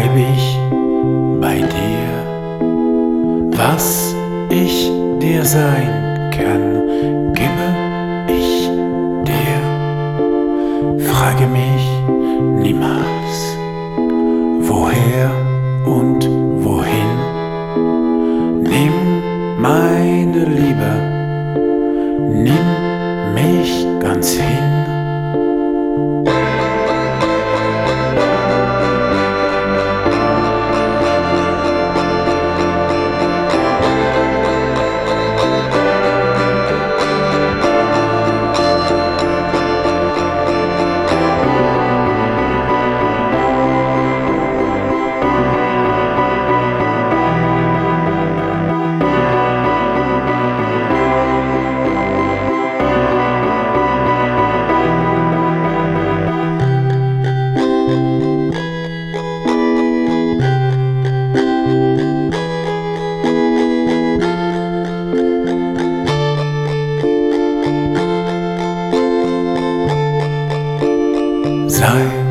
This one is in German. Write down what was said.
bleib ich bei dir. Was ich dir sein kann, gebe ich dir. Frage mich niemals, woher und wohin. Nimm meine Liebe, nimm mich ganz hin. Sei